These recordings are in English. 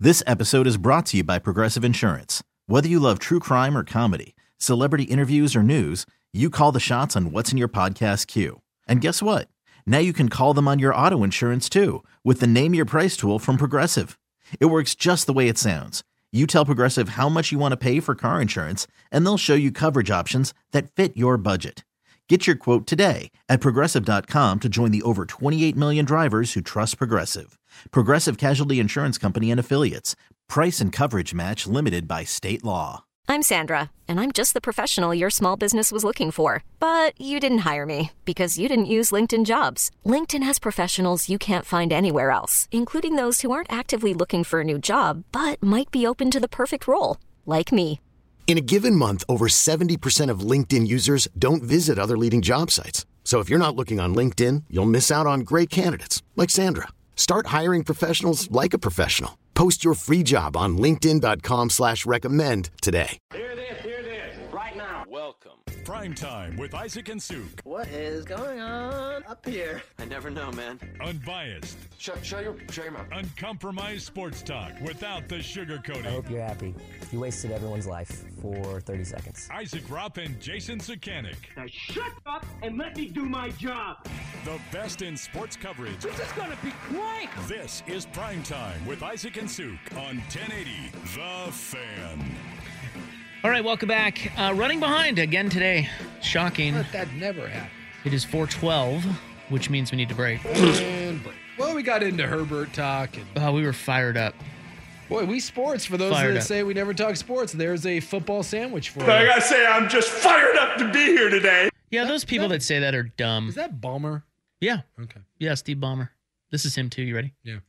This episode is brought to you by Progressive Insurance. Whether you love true crime or comedy, celebrity interviews or news, you call the shots on what's in your podcast queue. And guess what? Now you can call them on your auto insurance too with the Name Your Price tool from Progressive. It works just the way it sounds. You tell Progressive how much you want to pay for car insurance, and they'll show you coverage options that fit your budget. Get your quote today at Progressive.com to join the over 28 million drivers who trust Progressive. Progressive Casualty Insurance Company and Affiliates. Price and coverage match limited by state law. I'm Sandra, and I'm just the professional your small business was looking for. But you didn't hire me because you didn't use LinkedIn Jobs. LinkedIn has professionals you can't find anywhere else, including those who aren't actively looking for a new job, but might be open to the perfect role, like me. In a given month, over 70% of LinkedIn users don't visit other leading job sites. So if you're not looking on LinkedIn, you'll miss out on great candidates like Sandra. Start hiring professionals like a professional. Post your free job on linkedin.com/recommend today. Hear this, right now. Welcome. Prime Time with Isaac and Suk. What is going on up here? I never know, man. Unbiased. Shut your mouth. Uncompromised sports talk without the sugarcoating. I hope you're happy. You wasted everyone's life for 30 seconds. Isaac Rupp and Jason Sukanik. Now shut up and let me do my job. The best in sports coverage. This is gonna be great. This is Prime Time with Isaac and Suk on 1080 The Fan. All right, welcome back. Running behind again today. Shocking. That never happened. It is 4:12, which means we need to break. Well, we got into Herbert talk. And We were fired up. boy, we sports. For those Fired that up. say we never talk sports, there's a football sandwich for you. I gotta say, I'm just fired up to be here today. Yeah, those people that say that are dumb. Is that Ballmer? Yeah. Okay. Yeah, Steve Ballmer. This is him too. You ready? Yeah.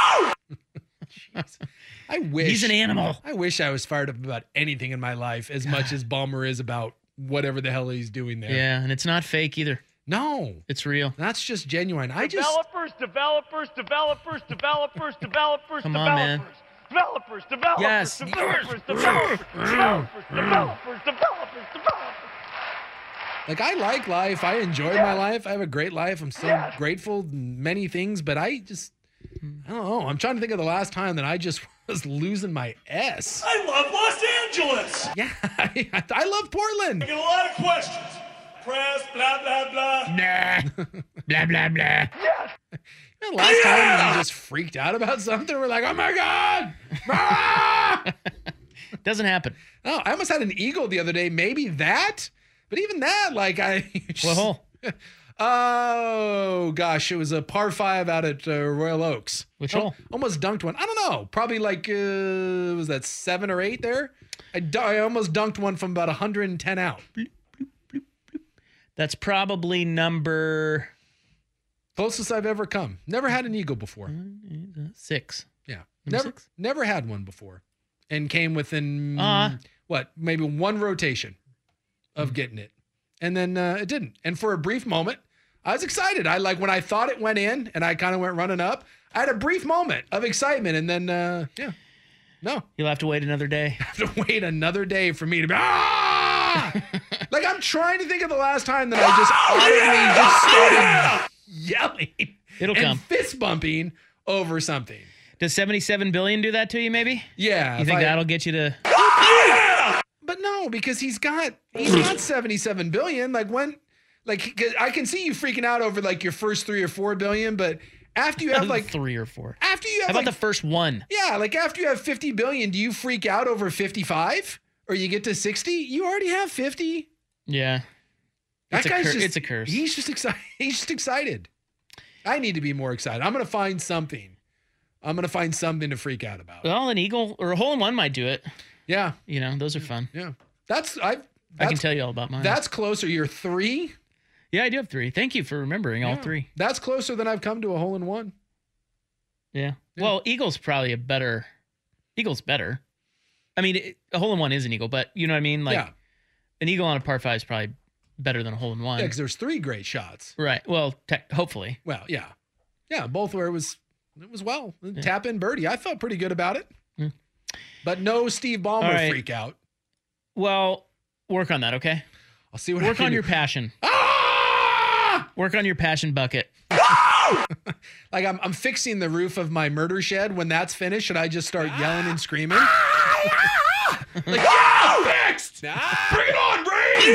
Jeez. I wish He's an animal. I wish I was fired up about anything in my life as much as Ballmer is about whatever the hell he's doing there. Yeah, and it's not fake either. No, it's real. That's just genuine. Developers. Come on, man. Developers. Yes. Like, I like life. I enjoy my life. I have a great life. I'm so grateful in many things, but I don't know. I'm trying to think of the last time that I just was losing my S. I love Los Angeles. Yeah, I love Portland. I get a lot of questions. Press, blah, blah, blah. Nah. Blah, blah, blah. Yes. The last time we just freaked out about something, we're like, oh my God. Ah! Doesn't happen. Oh, I almost had an eagle the other day. Maybe that. But even that, like, What hole? Oh, gosh. It was a par 5 out at Royal Oaks. Which hole? Almost dunked one. I don't know. Probably like, was that 7 or 8 there? I almost dunked one from about 110 out. That's probably number... Closest I've ever come. Never had an eagle before. 6. Yeah. Number 6? Never had one before. And came within, maybe one rotation of getting it. And then it didn't. And for a brief moment, I was excited. When I thought it went in and I kind of went running up, I had a brief moment of excitement. And then, no. You'll have to wait another day. I have to wait another day for me to be, like, I'm trying to think of the last time that I just started yelling. It'll and come. Fist bumping over something. Does $77 billion do that to you, maybe? Yeah. You think that'll get you to... But no, because he's got $77 billion. I can see you freaking out over like your first 3 or 4 billion, but after you have like 3 or 4. After you have How about the first one? Yeah, like after you have 50 billion, do you freak out over 55? Or you get to 60? You already have 50. Yeah. It's a curse. He's just excited. He's just excited. I need to be more excited. I'm going to find something. to freak out about. Well, an eagle or a hole in one might do it. Yeah. You know, those are fun. Yeah. I can tell you all about mine. That's closer. You're 3? Yeah, I do have 3. Thank you for remembering all 3. That's closer than I've come to a hole in one. Yeah. Well, Eagle's probably better. I mean, a hole in one is an eagle, but you know what I mean? Like an eagle on a par 5 is probably better than a hole in one. Yeah, because there's 3 great shots. Right. Well, hopefully. Well, yeah. Yeah, both where it was well. Tap in birdie. I felt pretty good about it. But no Steve Ballmer freak out. Well, work on that, okay? I'll see what Work on your passion. Work on your passion bucket. Like I'm fixing the roof of my murder shed. When that's finished, should I just start yelling and screaming? Like, fixed! Bring it on, Ray!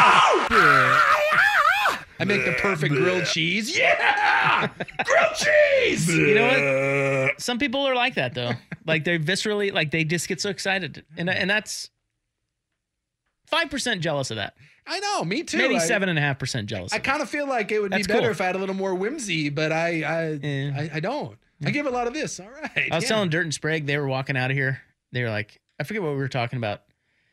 I make the perfect grilled cheese. Yeah! Grilled cheese! You know what? Some people are like that, though. Like, they're viscerally, like, they just get so excited. And that's 5% jealous of that. I know, me too. Maybe 7.5% jealous. I kind of feel like it would be better if I had a little more whimsy, but I don't. I give a lot of this. All right. I was telling Dirt and Sprague, they were walking out of here. They were like, I forget what we were talking about.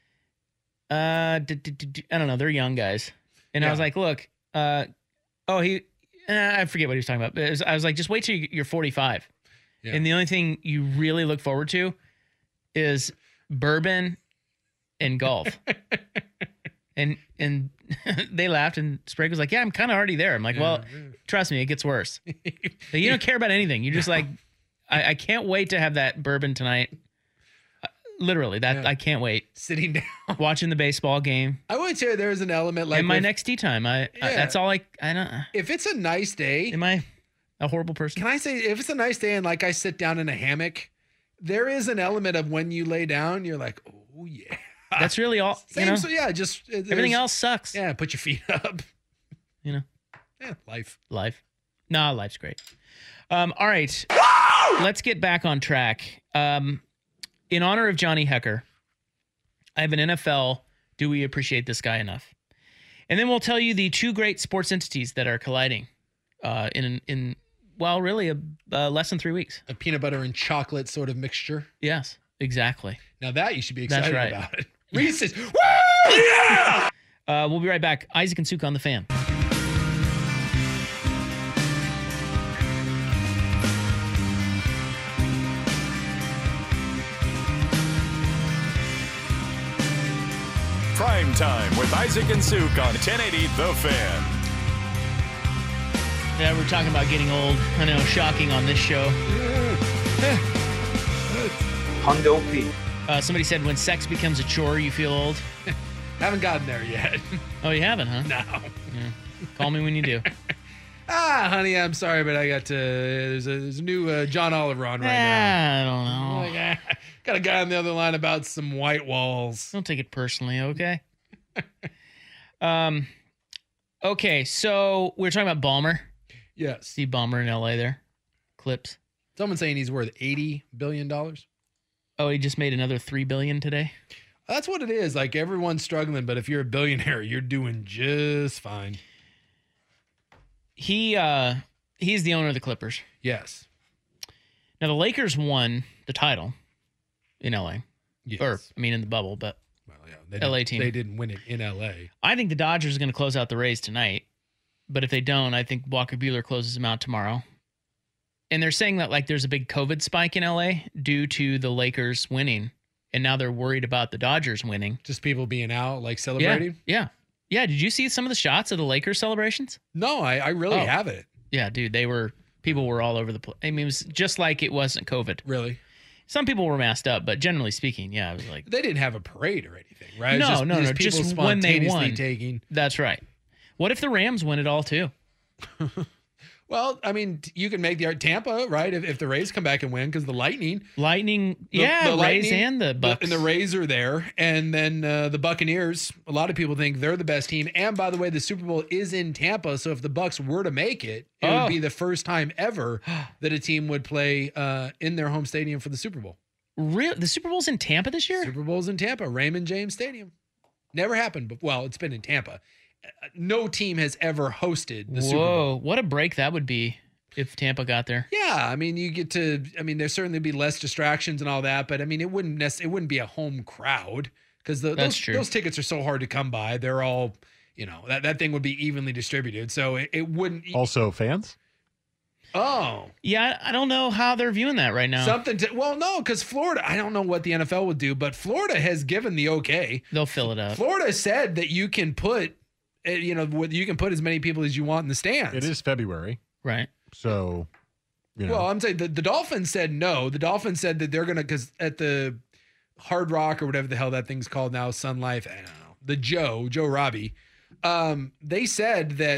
I don't know. They're young guys. And I was like, look, I forget what he was talking about. I was like, just wait till you're 45. Yeah. And the only thing you really look forward to is bourbon and golf. and they laughed, and Sprague was like, yeah, I'm kind of already there. I'm like, well, trust me, it gets worse. You don't care about anything. You're just like, I can't wait to have that bourbon tonight. Literally, I can't wait. Sitting down. Watching the baseball game. I would say there's an element like... In my next tea time. That's all I don't... If it's a nice day... Am I a horrible person? Can I say, if it's a nice day and like I sit down in a hammock, there is an element of when you lay down, you're like, oh, yeah. That's really all. Same, so yeah, just... Everything else sucks. Yeah, put your feet up. You know? Yeah, life. Nah, life's great. All right. Let's get back on track. In honor of Johnny Hecker, I have an NFL, do we appreciate this guy enough? And then we'll tell you the two great sports entities that are colliding in really less than 3 weeks. A peanut butter and chocolate sort of mixture. Yes, exactly. Now that you should be excited about it. Reese's. Woo! Yeah! We'll be right back. Isaac and Suk on The Fan. Prime Time with Isaac and Suk on 1080 The Fan. Yeah, we're talking about getting old. I know, shocking on this show. Hundo P. Somebody said when sex becomes a chore, you feel old. Haven't gotten there yet. Oh, you haven't, huh? No. Yeah. Call me when you do. Honey, I'm sorry, but I got to. There's a new John Oliver on right now. I don't know. Got a guy on the other line about some white walls. Don't take it personally, okay? Okay, so we're talking about Ballmer. Yes. Steve Ballmer in LA there. Clips. Someone's saying he's worth $80 billion. Oh, he just made another $3 billion today? That's what it is. Like, everyone's struggling, but if you're a billionaire, you're doing just fine. He's the owner of the Clippers. Yes. Now, the Lakers won the title in LA. Yes. Or, in the bubble, but LA team. They didn't win it in LA. I think the Dodgers are going to close out the Rays tonight. But if they don't, I think Walker Buehler closes them out tomorrow. And they're saying that there's a big COVID spike in LA due to the Lakers winning. And now they're worried about the Dodgers winning. Just people being out, celebrating? Yeah. Yeah. Did you see some of the shots of the Lakers celebrations? No, I really haven't. Yeah, dude. People were all over the place. It was just like it wasn't COVID. Really? Some people were masked up, but generally speaking, yeah, it was like... They didn't have a parade or anything, right? No, just when they won. Taking... That's right. What if the Rams win it all, too? Well, you can make the Tampa, right? If the Rays come back and win, because the Lightning, the Rays and the Bucks. And the Rays are there. And then the Buccaneers, a lot of people think they're the best team. And by the way, the Super Bowl is in Tampa. So if the Bucks were to make it, it would be the first time ever that a team would play in their home stadium for the Super Bowl. Really? The Super Bowl's in Tampa this year? Super Bowl's in Tampa, Raymond James Stadium. Never happened, but it's been in Tampa. No team has ever hosted the Super Bowl. Whoa, what a break that would be if Tampa got there. Yeah, you get to. There certainly be less distractions and all that, but it wouldn't be a home crowd because those tickets are so hard to come by. They're all, that thing would be evenly distributed, so it wouldn't. Also, fans. Oh, yeah, I don't know how they're viewing that right now. No, because Florida. I don't know what the NFL would do, but Florida has given the okay. They'll fill it up. Florida said that you can put. You can put as many people as you want in the stands. It is February. Right. So, Well, I'm saying the Dolphins said no. The Dolphins said that they're going to, because at the Hard Rock or whatever the hell that thing's called now, Sun Life, I don't know, Joe Robbie, they said that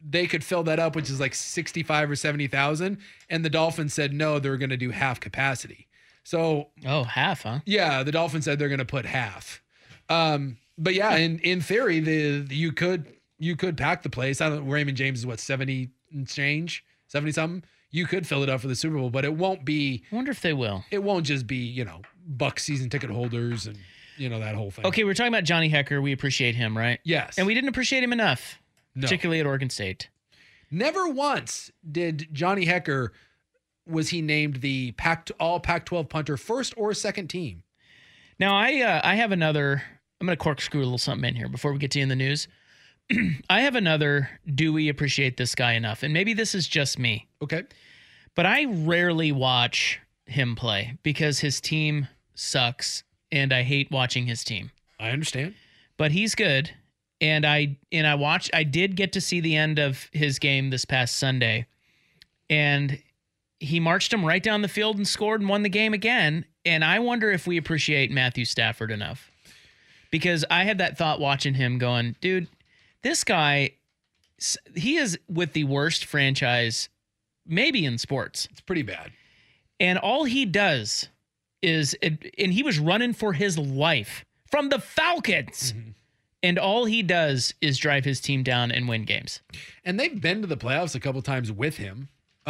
they could fill that up, which is like 65 or 70,000. And the Dolphins said, no, they're going to do half capacity. So, half, huh? Yeah. The Dolphins said they're going to put half. But yeah, in theory, you could pack the place. I don't know, Raymond James is what, 70 and change, 70 something. You could fill it up for the Super Bowl, but it won't be. I wonder if they will. It won't just be, Bucs season ticket holders and, that whole thing. Okay, we're talking about Johnny Hekker. We appreciate him, right? Yes. And we didn't appreciate him enough, particularly at Oregon State. Never once did Johnny Hekker, was he named the all Pac-12 punter first or second team. Now, I have another, I'm going to corkscrew a little something in here before we get to in the news. I have another, do we appreciate this guy enough? And maybe this is just me. Okay. But I rarely watch him play because his team sucks and I hate watching his team. I understand. But he's good. And I did get to see the end of his game this past Sunday. And he marched him right down the field and scored and won the game again. And I wonder if we appreciate Matthew Stafford enough. Because I had that thought watching him going, dude, this guy, he is with the worst franchise maybe in sports. It's pretty bad. And all he does is, and he was running for his life from the Falcons. Mm-hmm. And all he does is drive his team down and win games. And they've been to the playoffs a couple times with him.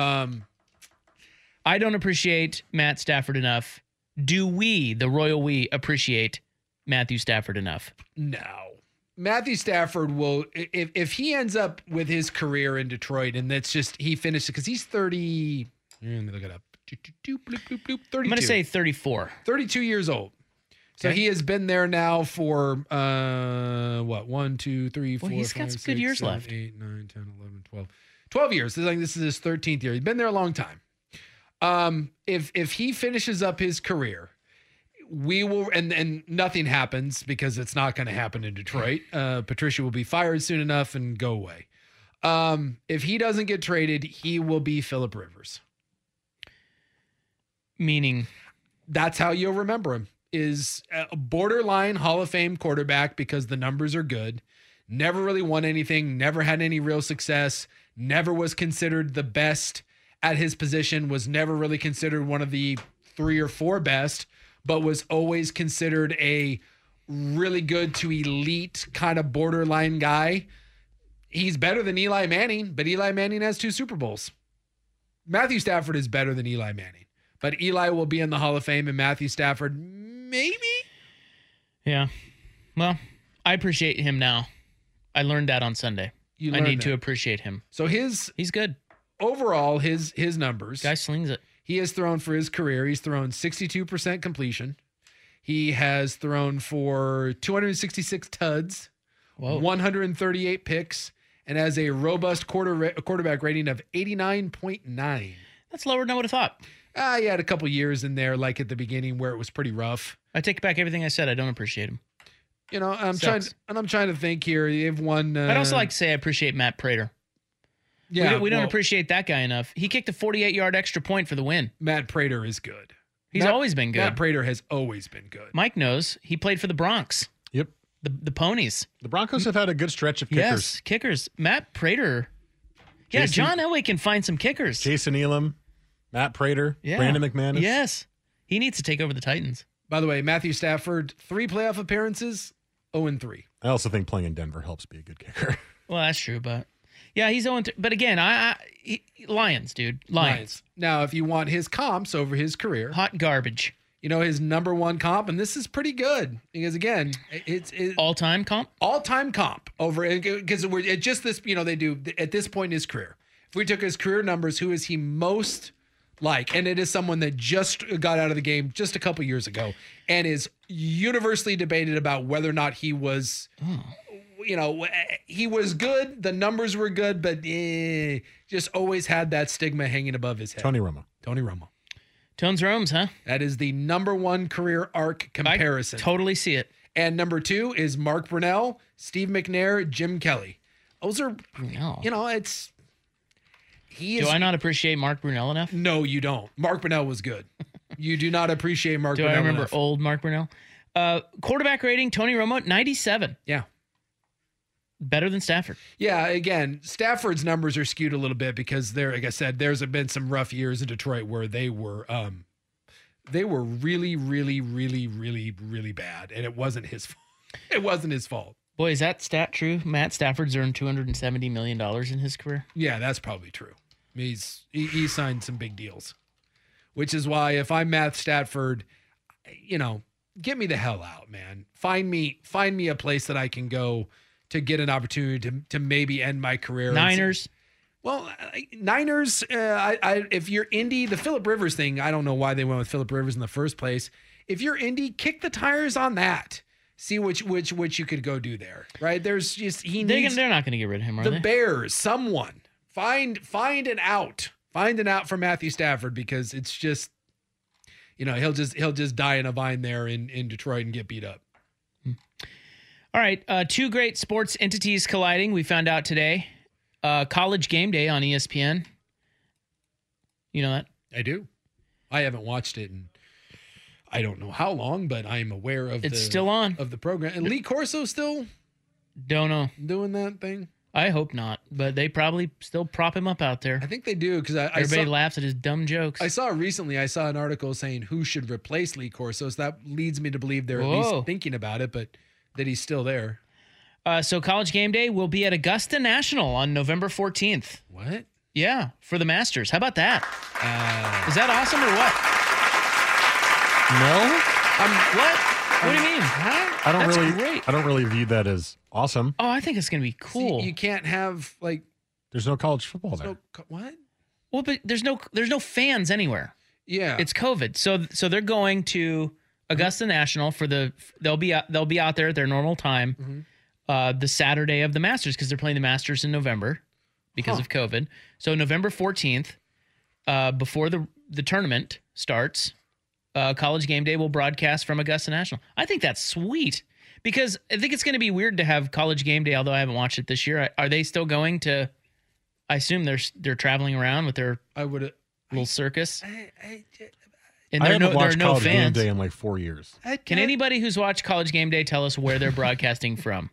I don't appreciate Matt Stafford enough. Do we, the royal we, appreciate Matthew Stafford enough? No. Matthew Stafford will, if he ends up with his career in Detroit, and that's just, he finished, because he's 30, let me look it up. 32. I'm going to say 34. 32 years old. So he has been there now for, 1, 2, 3, 4, he's 5, got some 6, good years 7, left. 8, 9, 10, 11, 12. 12 years. This is his 13th year. He's been there a long time. If he finishes up his career, we will, and nothing happens because it's not going to happen in Detroit. Patricia will be fired soon enough and go away. If he doesn't get traded, he will be Phillip Rivers. Meaning? That's how you'll remember him. Is a borderline Hall of Fame quarterback because the numbers are good. Never really won anything. Never had any real success. Never was considered the best at his position. Was never really considered one of the 3 or 4 best, but was always considered a really good to elite kind of borderline guy. He's better than Eli Manning, but Eli Manning has 2 Super Bowls. Matthew Stafford is better than Eli Manning, but Eli will be in the Hall of Fame and Matthew Stafford maybe? Yeah. Well, I appreciate him now. I learned that on Sunday. I need to appreciate him. So he's good. Overall, his numbers. Guy slings it. He has thrown for his career. He's thrown 62% completion. He has thrown for 266 tuds, 138 picks, and has a robust quarterback rating of 89.9. That's lower than I would have thought. He had a couple years in there, like at the beginning, where it was pretty rough. I take back everything I said. I don't appreciate him. I'm trying to think here. They've won. I'd also like to say I appreciate Matt Prater. Yeah, we don't appreciate that guy enough. He kicked a 48-yard extra point for the win. Matt Prater is good. He's always been good. Matt Prater has always been good. Mike knows. He played for the Bronx. Yep. The Ponies. The Broncos have had a good stretch of kickers. Yes, kickers. Matt Prater. Yeah, John Elway can find some kickers. Jason Elam, Matt Prater, Brandon McManus. Yes. He needs to take over the Titans. By the way, Matthew Stafford, 3 playoff appearances, 0-3. I also think playing in Denver helps be a good kicker. Well, that's true, but yeah, he's 0-3. But again, Lions, dude. Lions. Now, if you want his comps over his career. Hot garbage. His number 1 comp, and this is pretty good because again, it's all-time comp. All-time comp over because we're just this. They do at this point in his career. If we took his career numbers, who is he most like? And it is someone that just got out of the game just a couple years ago and is universally debated about whether or not he was. He was good. The numbers were good, but just always had that stigma hanging above his head. Tony Romo. Tones Romes, huh? That is the number 1 career arc comparison. I totally see it. And number 2 is Mark Brunell, Steve McNair, Jim Kelly. Those are, it's. Do I not appreciate Mark Brunell enough? No, you don't. Mark Brunell was good. You do not appreciate Mark Brunell enough. Do I remember old Mark Brunell? Quarterback rating, Tony Romo, 97. Yeah. Better than Stafford. Yeah, again, Stafford's numbers are skewed a little bit because like I said, there's been some rough years in Detroit where they were really, really, really, really, really bad, and it wasn't his fault. It wasn't his fault. Boy, is that stat true? Matt Stafford's earned $270 million in his career. Yeah, that's probably true. I mean, he signed some big deals, which is why if I'm Matt Stafford, get me the hell out, man. Find me a place that I can go to get an opportunity to maybe end my career. Niners. Niners. If you're Indy, the Phillip Rivers thing, I don't know why they went with Phillip Rivers in the first place. If you're Indy, kick the tires on that. See which you could go do there, right? There's just they're not going to get rid of him, are they? The Bears, someone find an out for Matthew Stafford because it's just he'll just die in a vine there in Detroit and get beat up. All right, two great sports entities colliding. We found out today. College Game Day on ESPN. You know that? I do. I haven't watched it in I don't know how long, but I'm aware of it's still on of the program. And Lee Corso still don't know doing that thing. I hope not, but they probably still prop him up out there. I think they do because everybody laughs at his dumb jokes. I saw an article saying who should replace Lee Corso, so that leads me to believe they're at least thinking about it, but that he's still there. So College Game Day will be at Augusta National on November 14th. What? Yeah, for the Masters. How about that? Is that awesome or what? No. What? What do you mean? Huh? I don't really view that as awesome. Oh, I think it's going to be cool. See, you can't have there's no college football there. What? Well, but there's no fans anywhere. Yeah. It's COVID. So they're going to Augusta National for they'll be out there at their normal time. The Saturday of the Masters because they're playing the Masters in November because of COVID. So November 14th, before the tournament starts, College Game Day will broadcast from Augusta National. I think that's sweet because I think it's going to be weird to have College Game Day, although I haven't watched it this year. Are they still going to? I assume they're traveling around with their little circus. And there are no fans. Game Day in like 4 years. Can anybody who's watched College Game Day tell us where they're broadcasting from?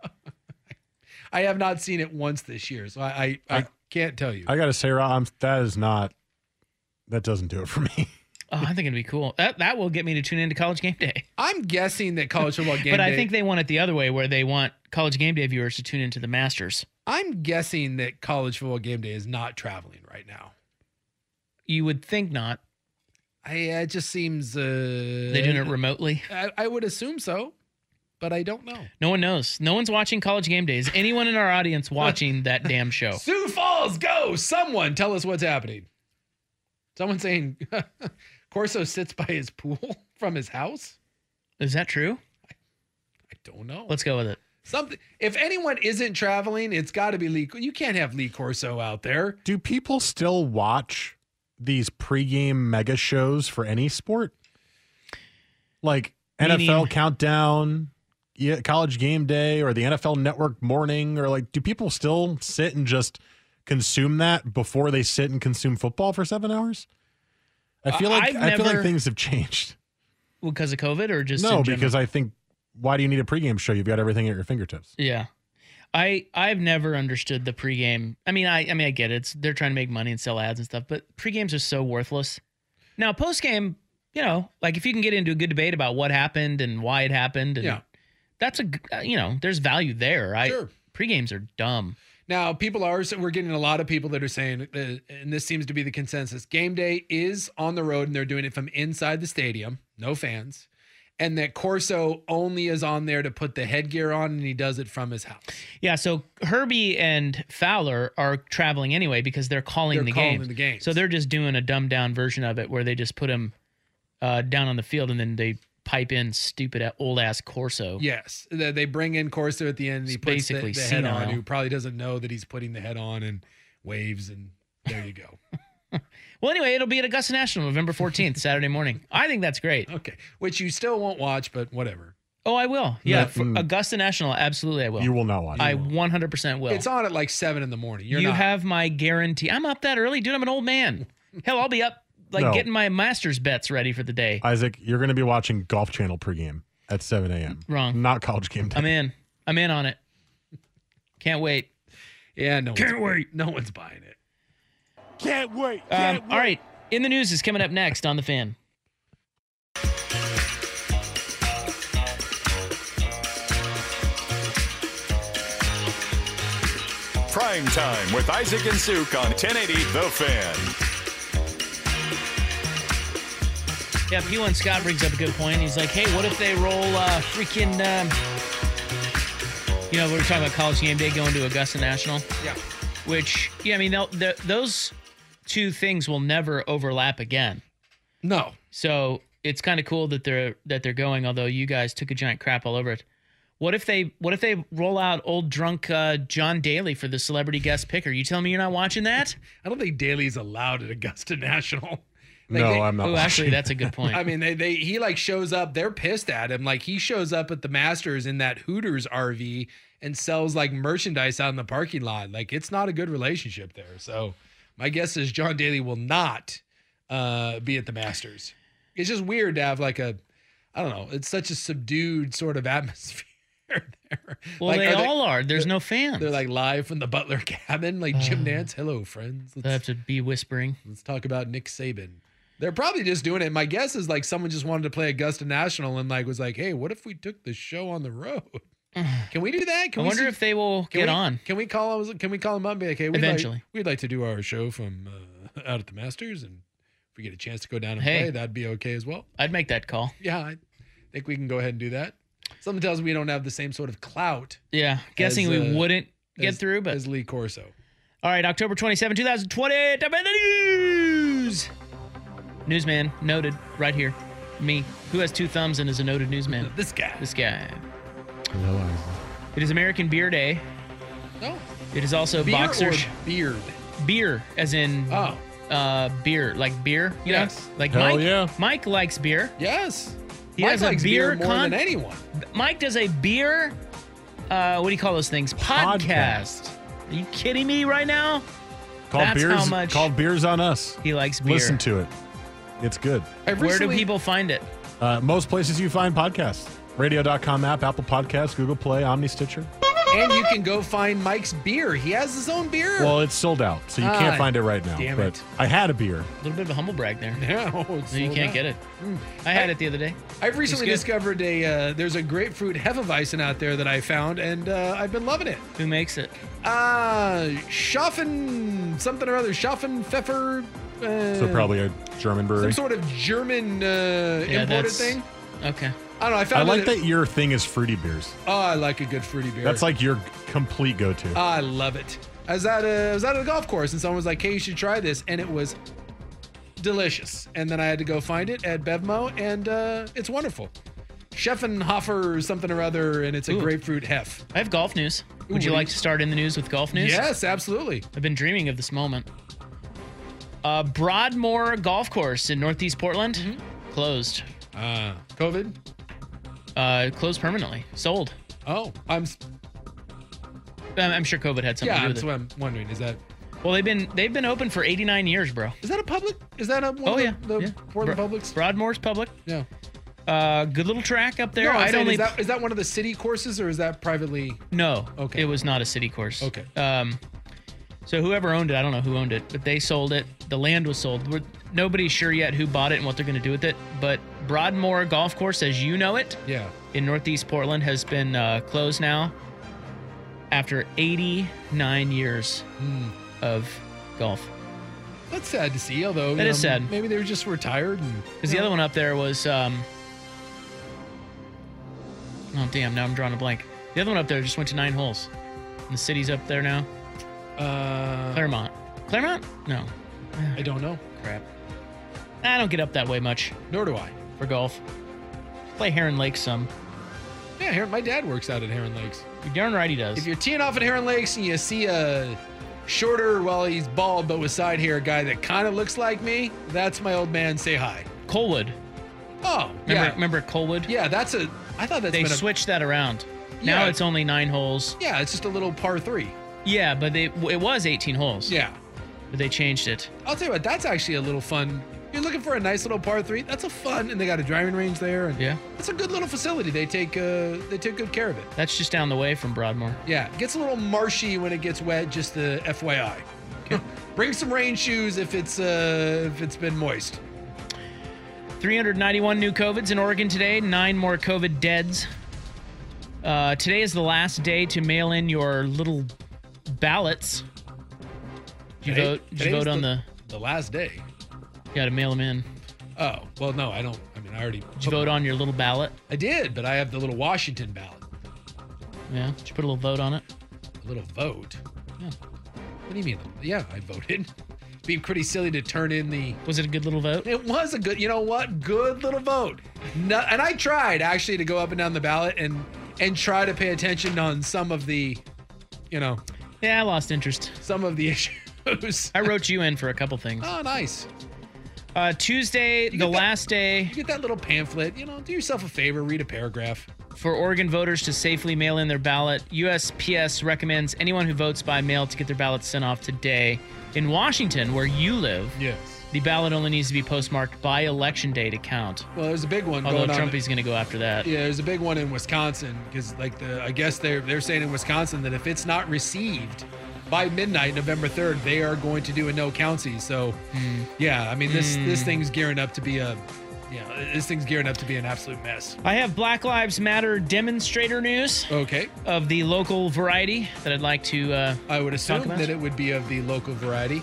I have not seen it once this year, so I can't tell you. I got to say, Rob, that doesn't do it for me. Oh, I think it'd be cool. That will get me to tune into College Game Day. I'm guessing that College Football Game Day. But I think they want it the other way, where they want College Game Day viewers to tune into the Masters. I'm guessing that College Football Game Day is not traveling right now. You would think not. It just seems they're doing it remotely. I would assume so, but I don't know. No one knows. No one's watching College Game Day. Is anyone in our audience watching that damn show? Sioux Falls, go! Someone tell us what's happening. Someone saying Corso sits by his pool from his house. Is that true? I don't know. Let's go with it. Something. If anyone isn't traveling, it's got to be Lee. You can't have Lee Corso out there. Do people still watch these pregame mega shows for any sport? Like NFL Countdown, College Game Day, or the NFL Network Morning, or do people still sit and just consume that before they sit and consume football for 7 hours? I feel like things have changed. Well, because of COVID or just no? Because I think why do you need a pregame show? You've got everything at your fingertips. Yeah. I've never understood the pregame. I mean, I get it. They're trying to make money and sell ads and stuff, but pregames are so worthless. Now, postgame, if you can get into a good debate about what happened and why it happened, and that's there's value there. Sure. Pregames are dumb. Now, we're getting a lot of people that are saying, and this seems to be the consensus, Game Day is on the road and they're doing it from inside the stadium, no fans. And that Corso only is on there to put the headgear on, and he does it from his house. Yeah, so Herbie and Fowler are traveling anyway because they're calling the games. So they're just doing a dumbed-down version of it where they just put him down on the field, and then they pipe in stupid old-ass Corso. Yes, they bring in Corso at the end, and he puts the head on, who probably doesn't know that he's putting the head on and waves, and there you go. Well, anyway, it'll be at Augusta National, November 14th, Saturday morning. I think that's great. Okay, which you still won't watch, but whatever. Oh, I will. Yeah, Augusta National, absolutely I will. You will not watch. I 100% will. It's on at 7 in the morning. You have my guarantee. I'm up that early, dude. I'm an old man. Hell, I'll be up getting my Masters bets ready for the day. Isaac, you're going to be watching Golf Channel pregame at 7 a.m. Wrong. Not College Game Day. I'm in on it. Can't wait. Yeah, Can't wait. No one's buying it. Can't wait. All right. In the News is coming up next on The Fan. Prime Time with Isaac and Suk on 1080 The Fan. Yeah, P1 Scott brings up a good point. He's like, hey, what if they roll freaking, we were talking about College Game Day going to Augusta National. Yeah. Which, I mean, those two things will never overlap again. No. So it's kind of cool that they're going, although you guys took a giant crap all over it. What if they roll out old drunk John Daly for the celebrity guest picker? You telling me you're not watching that? I don't think Daly's allowed at Augusta National. I'm not. Oh, actually, that's a good point. I mean, he like shows up. They're pissed at him. Like he shows up at the Masters in that Hooters RV and sells like merchandise out in the parking lot. Like it's not a good relationship there. So my guess is John Daly will not be at the Masters. It's just weird to have like I don't know. It's such a subdued sort of atmosphere there. Well, like, they all are. There's no fans. They're like live from the Butler cabin, like Jim Nantz. Hello, friends. They have to be whispering. Let's talk about Nick Saban. They're probably just doing it. My guess is like someone just wanted to play Augusta National and like was like, hey, what if we took the show on the road? Can we do that? I wonder if they will get on. Can we call them up and be like, hey, we'd like to do our show from out at the Masters, and if we get a chance to go down and play, that'd be okay as well. I'd make that call. Yeah, I think we can go ahead and do that. Something tells me we don't have the same sort of clout. Yeah, guessing we wouldn't get through, but as Lee Corso. All right, October 27, 2020, time in the news. Newsman, noted, right here. Me, who has two thumbs and is a noted newsman. This guy. No, it is American Beer Day. No. It is also beer Boxers. Or beard? Beer, as in beer, like beer. You know? Like Hell Mike. Yeah. Mike likes beer. Yes. He Mike has likes a beer more than anyone. Mike does a beer. What do you call those things? Podcast. Are you kidding me right now? Called Beers on Us. He likes beer. Listen to it. It's good. Where do people find it? Most places you find podcasts. Radio.com app, Apple Podcasts, Google Play, Omni Stitcher. And you can go find Mike's beer. He has his own beer. Well, it's sold out, so you can't find it right now. Damn but it. I had a beer. A little bit of a humble brag there. No, you can't get it. I had it the other day. I've recently discovered there's a grapefruit Hefeweizen out there that I found, and I've been loving it. Who makes it? Schaffen something or other. Schaffen Pfeffer. So probably a German brewery. Some sort of German imported thing. Okay. I don't know. I like that your thing is fruity beers. Oh, I like a good fruity beer. That's like your complete go-to. I love it. I was at a golf course and someone was like, hey, you should try this. And it was delicious. And then I had to go find it at Bevmo, and it's wonderful. Scheffenhofer something or other, and it's a grapefruit hef. I have golf news. Would you like to start in the news with golf news? Yes, absolutely. I've been dreaming of this moment. Broadmoor Golf Course in Northeast Portland closed. COVID? Closed permanently. Sold. Oh, I'm sure COVID had something to do with it. Yeah, that's what I'm wondering. Is that? Well, they've been open for 89 years, bro. Is that a public? Is that one of the Portland Publics? Broadmoor's public. Yeah. Good little track up there. No, is that one of the city courses or is that privately? No. Okay. It was not a city course. Okay. So whoever owned it, I don't know who owned it, but they sold it. The land was sold. Nobody's sure yet who bought it and what they're going to do with it. But Broadmoor Golf Course, as you know it, in Northeast Portland, has been closed now after 89 years of golf. That's sad to see, although that is sad. Maybe they just were tired. Because the other one up there was, oh damn! Now I'm drawing a blank. The other one up there just went to 9 holes. And the city's up there now. Claremont. No. I don't know. Crap. I don't get up that way much. Nor do I. For golf. Play Heron Lakes some. Yeah, my dad works out at Heron Lakes. You're darn right he does. If you're teeing off at Heron Lakes and you see a shorter, he's bald but with side hair guy that kind of looks like me, that's my old man. Say hi. Colwood. Oh, Remember Colwood? Yeah, I thought they switched that around. Now it's only 9 holes. Yeah, it's just a little par 3. Yeah, but it was 18 holes. Yeah. But they changed it. I'll tell you what, that's actually a little fun You're looking for a nice little par 3. That's a fun, and they got a driving range there. And yeah, it's a good little facility. They take good care of it. That's just down the way from Broadmoor. Yeah, it gets a little marshy when it gets wet. Just the FYI. Okay. Bring some rain shoes if it's been moist. 391 new COVIDs in Oregon today. 9 more COVID deads. Today is the last day to mail in your little ballots. Did you vote on the last day? You got to mail them in. Oh, well, no, I don't. I mean, I already. Did you vote on your little ballot? I did, but I have the little Washington ballot. Yeah. Did you put a little vote on it? A little vote? Yeah. What do you mean? Yeah, I voted. It'd be pretty silly to turn in the. Was it a good little vote? It was a good. You know what? Good little vote. No, and I tried actually to go up and down the ballot and try to pay attention on some of the, Yeah, I lost interest. Some of the issues. I wrote you in for a couple things. Oh, nice. Tuesday, the last day. You get that little pamphlet. Do yourself a favor, read a paragraph. For Oregon voters to safely mail in their ballot, USPS recommends anyone who votes by mail to get their ballots sent off today. In Washington, where you live, yes, the ballot only needs to be postmarked by Election Day to count. Well, there's a big one. Although Trumpy's going to go after that. Yeah, there's a big one in Wisconsin because, I guess they're saying in Wisconsin that if it's not received by midnight, November 3rd, they are going to do a no county. So, yeah, I mean this thing's gearing up to be an absolute mess. I have Black Lives Matter demonstrator news. Okay. Of the local variety that I'd like to. I would assume that it would be of the local variety.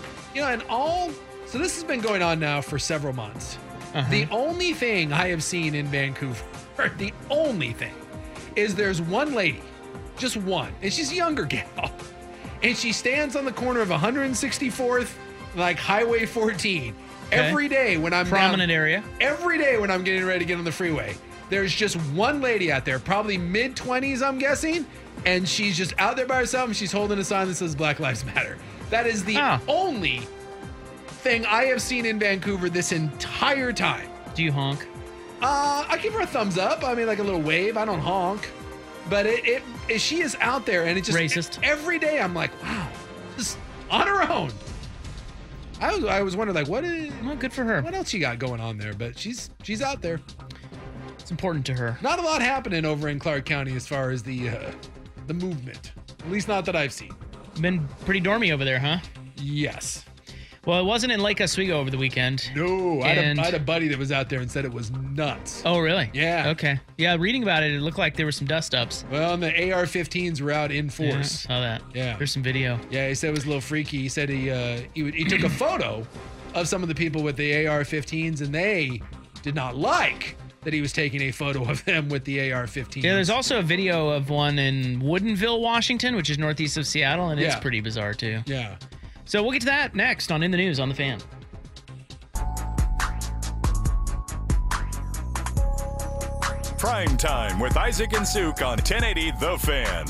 So this has been going on now for several months. Uh-huh. The only thing I have seen in Vancouver, the only thing, is there's one lady, just one, and she's a younger gal, and she stands on the corner of 164th, Highway 14. Okay. Every day when I'm prominent area. Every day when I'm getting ready to get on the freeway, there's just one lady out there, probably mid-20s, I'm guessing, and she's just out there by herself, and she's holding a sign that says Black Lives Matter. That is the only thing I have seen in Vancouver this entire time. Do you honk? I give her a thumbs up. I mean, like a little wave. I don't honk, but she is out there, and it's just racist. Every day, I'm like, wow, just on her own. I was wondering, well, good for her. What else she got going on there? But she's out there. It's important to her. Not a lot happening over in Clark County as far as the movement. At least not that I've seen. Been pretty dormy over there, huh? Yes. Well, it wasn't in Lake Oswego over the weekend. No, I had a buddy that was out there and said it was nuts. Oh, really? Yeah. Okay. Yeah, reading about it, it looked like there were some dust-ups. Well, and the AR-15s were out in force. Yeah, I saw that. Yeah. There's some video. Yeah, he said it was a little freaky. He said he took a photo of some of the people with the AR-15s, and they did not like that he was taking a photo of them with the AR-15s. Yeah, there's also a video of one in Woodinville, Washington, which is northeast of Seattle, and it's pretty bizarre, too. Yeah. So we'll get to that next on In the News on The Fan. Prime Time with Isaac and Suk on 1080 The Fan.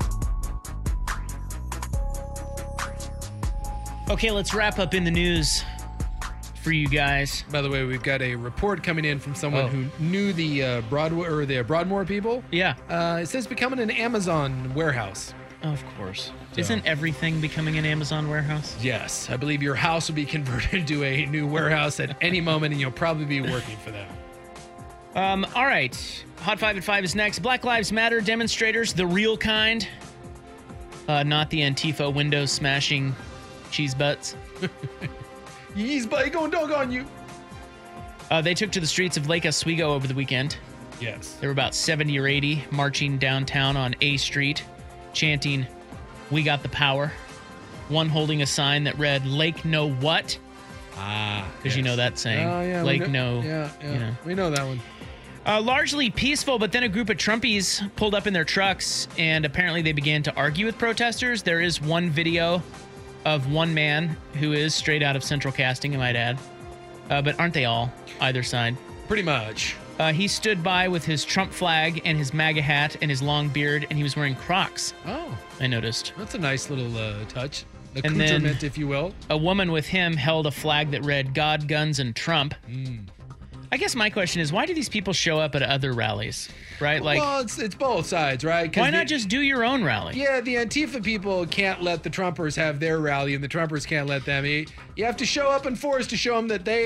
Okay, let's wrap up In the News for you guys. By the way, we've got a report coming in from someone who knew the Broadmoor people. Yeah. It says becoming an Amazon warehouse. Of course. Isn't everything becoming an Amazon warehouse? Yes. I believe your house will be converted to a new warehouse at any moment, and you'll probably be working for them. All right. Hot 5 at 5 is next. Black Lives Matter demonstrators, the real kind. Not the Antifa window smashing cheese butts. Yeez, buddy, going dog on you. They took to the streets of Lake Oswego over the weekend. Yes. There were about 70 or 80 marching downtown on A Street, chanting, "We got the power." One holding a sign that read, "Lake no what?" Because you know that saying. Oh, yeah. Lake no. Yeah. You know. We know that one. Largely peaceful, but then a group of Trumpies pulled up in their trucks, and apparently they began to argue with protesters. There is one video of one man who is straight out of Central Casting, I might add. But aren't they all? Either side. Pretty much. He stood by with his Trump flag and his MAGA hat and his long beard, and he was wearing Crocs. Oh. I noticed. That's a nice little touch. And then accoutrement, if you will. A woman with him held a flag that read, "God, Guns, and Trump." I guess my question is, why do these people show up at other rallies, right? Well, it's both sides, right? Why not just do your own rally? Yeah, the Antifa people can't let the Trumpers have their rally, and the Trumpers can't let them. You have to show up in force to show them that they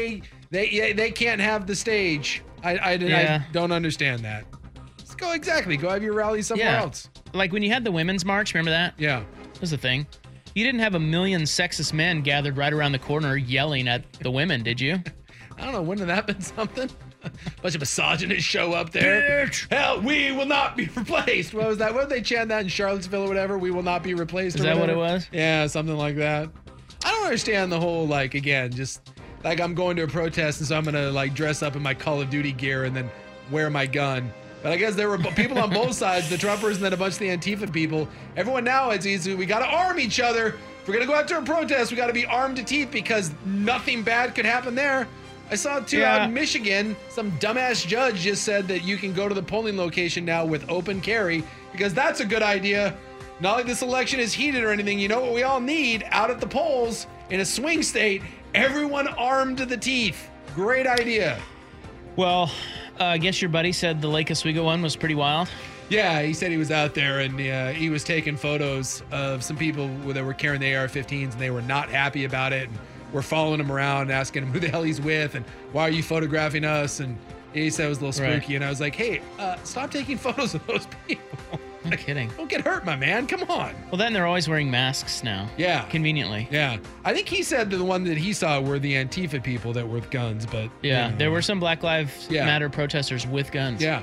They can't have the stage. I don't understand that. Let's go Go have your rally somewhere else. Like when you had the women's march, remember that? Yeah. That was the thing. You didn't have a million sexist men gathered right around the corner yelling at the women, did you? I don't know. Wouldn't that been something? A bunch of misogynists show up there. Bitch! Hell, we will not be replaced. What was that? What did they chant that in Charlottesville or whatever? We will not be replaced. Is that what it was? Yeah, something like that. I don't understand the whole, just like I'm going to a protest and so I'm going to dress up in my Call of Duty gear and then wear my gun. But I guess there were people on both sides, the Trumpers and then a bunch of the Antifa people. Everyone now, it's easy. We got to arm each other. If we're going to go out to a protest, we got to be armed to teeth because nothing bad could happen there. I saw too out in Michigan, some dumbass judge just said that you can go to the polling location now with open carry because that's a good idea. Not like this election is heated or anything. You know what we all need out at the polls in a swing state? Everyone armed to the teeth. Great idea. Well, I guess your buddy said the Lake Oswego one was pretty wild. Yeah, he said he was out there and he was taking photos of some people that were carrying the AR-15s and they were not happy about it. And we're following him around and asking him who the hell he's with and why are you photographing us? And he said it was a little spooky. Right. And I was like, hey, stop taking photos of those people. I'm kidding. Don't get hurt, my man. Come on. Well, then they're always wearing masks now. Yeah. Conveniently. Yeah. I think he said that the one that he saw were the Antifa people that were with guns, but... Yeah, there were some Black Lives Matter protesters with guns. Yeah.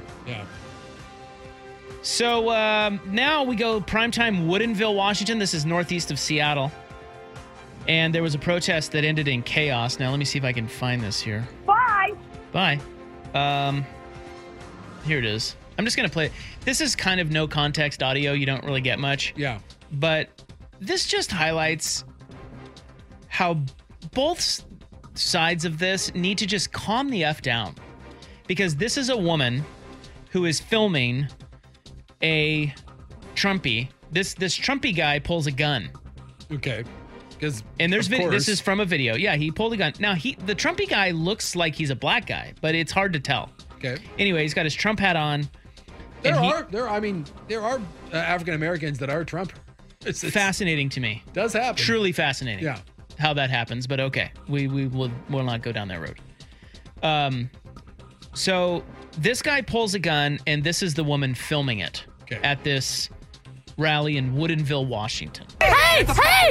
So now we go primetime Woodinville, Washington. This is northeast of Seattle. And there was a protest that ended in chaos. Now, let me see if I can find this here. Bye. Here it is. I'm just going to play it. This is kind of no context audio. You don't really get much. Yeah. But this just highlights how both sides of this need to just calm the F down. Because this is a woman who is filming a Trumpy. This Trumpy guy pulls a gun. Okay. And there's video. This is from a video. Yeah, he pulled a gun. Now, the Trumpy guy looks like he's a black guy, but it's hard to tell. Okay. Anyway, he's got his Trump hat on. There are African Americans that are Trump. It's fascinating to me. Does happen. Truly fascinating. Yeah. How that happens, but okay. We'll not go down that road. So this guy pulls a gun, and this is the woman filming it at this rally in Woodinville, Washington. Hey,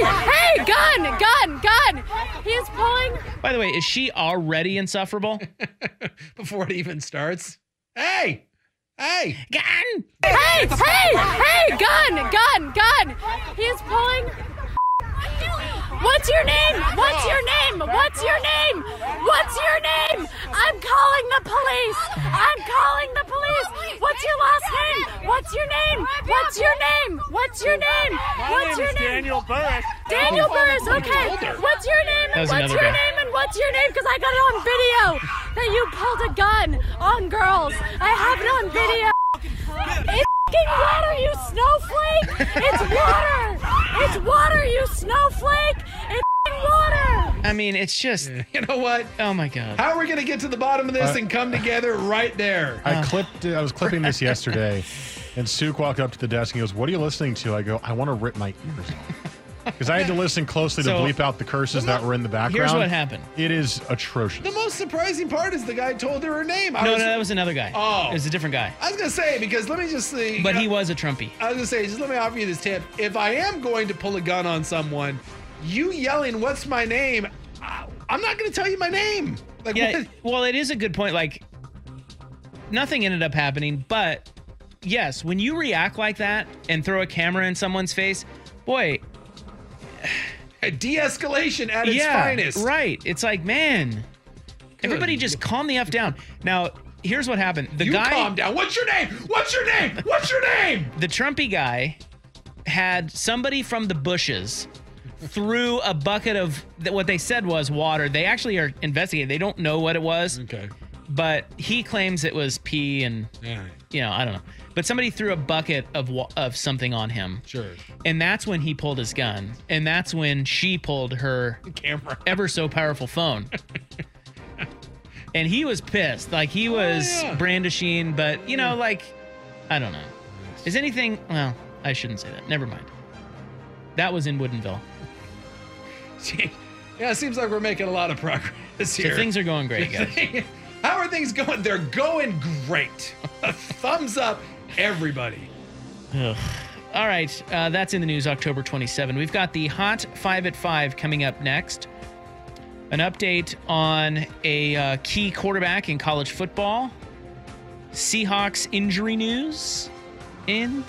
gun! He's pulling. By the way, is she already insufferable? Before it even starts. Hey! Gun! Hey, gun! He's pulling. What's your name? I'm calling the police. What's your last name? What's your name? Daniel Burris. Daniel Burris, okay. What's your name? And what's your name? Because I got it on video that you pulled a gun on girls. I have it on video. It's water, you snowflake! It's water, you snowflake! It's water! I mean, it's just... You know what? Oh, my God. How are we going to get to the bottom of this and come together right there? I was clipping this yesterday, and Suk walked up to the desk and he goes, what are you listening to? I go, I want to rip my ears off. Because I had to listen closely to bleep out the curses that were in the background. Here's what happened. It is atrocious. The most surprising part is the guy told her name. No, that was another guy. Oh. It was a different guy. I was going to say, because let me just say... But he was a Trumpy. I was going to say, just let me offer you this tip. If I am going to pull a gun on someone, you yelling, what's my name? I'm not going to tell you my name. Well, it is a good point. Nothing ended up happening, but yes, when you react like that and throw a camera in someone's face, boy... A de-escalation at its finest. Right. It's like, man, everybody just calm the F down. Now, here's what happened. The guy calm down. What's your name? The Trumpy guy had somebody from the bushes threw a bucket of what they said was water. They actually are investigating. They don't know what it was. Okay. But he claims it was pee and, I don't know. But somebody threw a bucket of something on him. Sure. And that's when he pulled his gun. And that's when she pulled her camera, ever so powerful phone. And he was pissed. He was brandishing, but, I don't know. Is anything... Well, I shouldn't say that. Never mind. That was in Woodinville. Yeah, it seems like we're making a lot of progress here. So things are going great, guys. How are things going? They're going great. A thumbs up, everybody. Ugh. All right, that's in the news October 27. We've got the Hot 5 at 5 coming up next. An update on a key quarterback in college football. Seahawks injury news. And,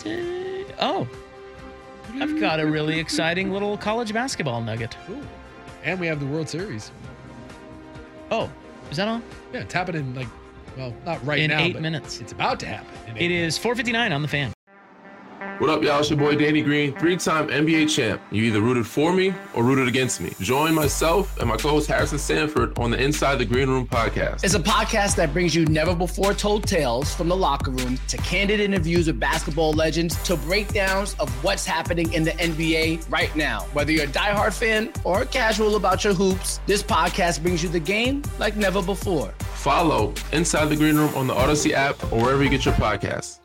I've got a really exciting little college basketball nugget. Ooh. And we have the World Series. Oh, is that on? Yeah, it's happening not right now. In 8 minutes. It's about to happen. It is 4:59 on the Fan. What up, y'all? It's your boy Danny Green, 3-time NBA champ. You either rooted for me or rooted against me. Join myself and my co-host Harrison Sanford on the Inside the Green Room podcast. It's a podcast that brings you never-before-told tales from the locker room to candid interviews with basketball legends to breakdowns of what's happening in the NBA right now. Whether you're a diehard fan or casual about your hoops, this podcast brings you the game like never before. Follow Inside the Green Room on the Odyssey app or wherever you get your podcasts.